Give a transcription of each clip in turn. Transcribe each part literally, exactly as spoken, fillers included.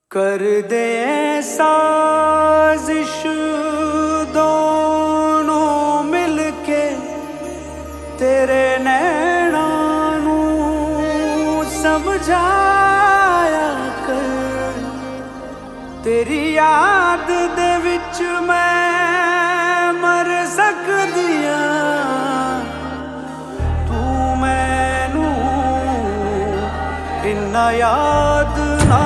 कर दे साजिश दोनों मिलके तेरे नैना नू समझाया कर। तेरी याद दे विच मैं मर सकदिया, तू मैनू इन्ना याद ना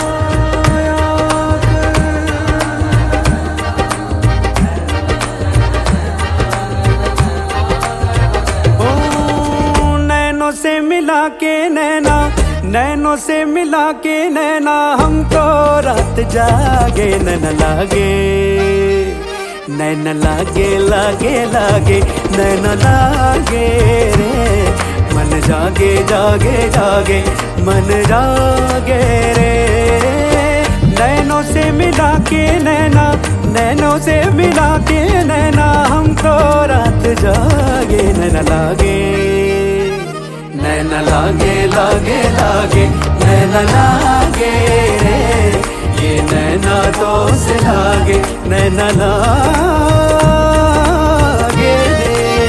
से मिला के नैना, नैनों से मिला के नैना, हमको रात जागे नैना लागे, नैना लागे लागे लागे नैना लागे रे। मन जागे जागे जागे मन जागे रे। नैनों से मिला के नैना, नैनों से मिला के नैना, हमको रात जागे नैना लागे, नैना लागे लागे लागे नैना लागे रे। ये नैना तो से लागे नैना लागे रे।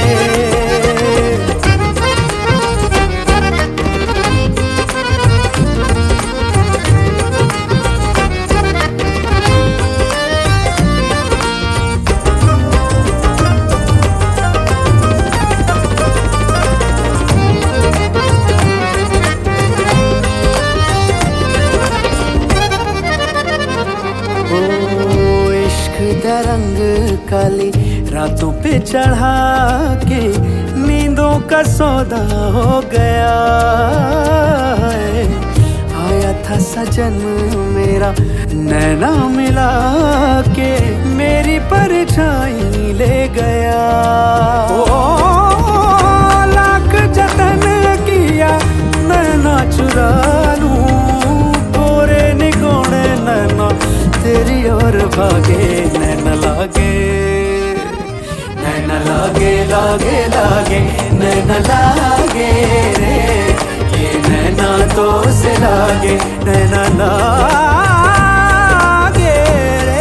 रंग काली रातों पे चढ़ा के नींदों का सौदा हो गया। आया था सजन मेरा नैना मिला के मेरी परछाई ले गया। ओ लाख जतन किया नैना चुरा लूं, गोरे निगोड़े नैना तेरी ओर भागे नैना लागे, नैना लागे लागे लागे नैना लागे रे। ये नैना तो से लागे नैना लागे रे।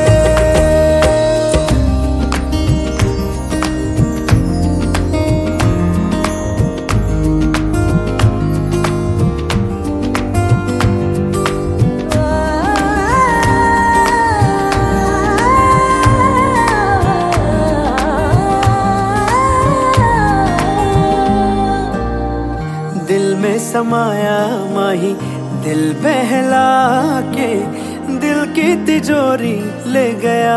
दिल में समाया माही दिल बहला के, दिल की तिजोरी ले गया।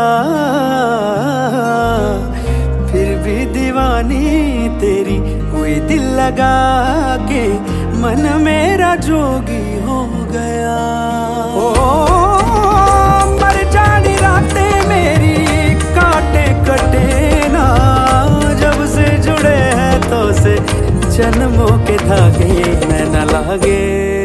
फिर भी दीवानी तेरी हुई दिल लगा के, मन मेरा जोगी हो गया। ओ मर जानी रातें मेरी काटे कटे ना, जब से जुड़े हैं तो से जन्मों के धागे नैना लागे,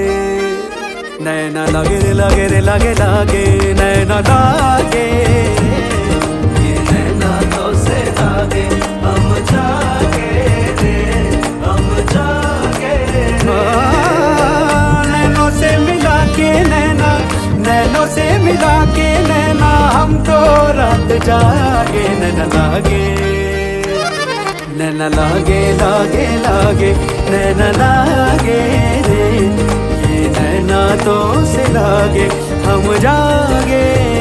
नैना लागे रे लागे रे लागे लागे नैना लागे। ये नैना तो से लागे हम जागे रे, हम जागे रे। नैनों से मिला के नैना, नैनों से मिला के नैना, हमको रात जागे नैना लागे, नैना लागे लागे लागे नैना लागे रे। ये नैना तो से लागे हम जागे।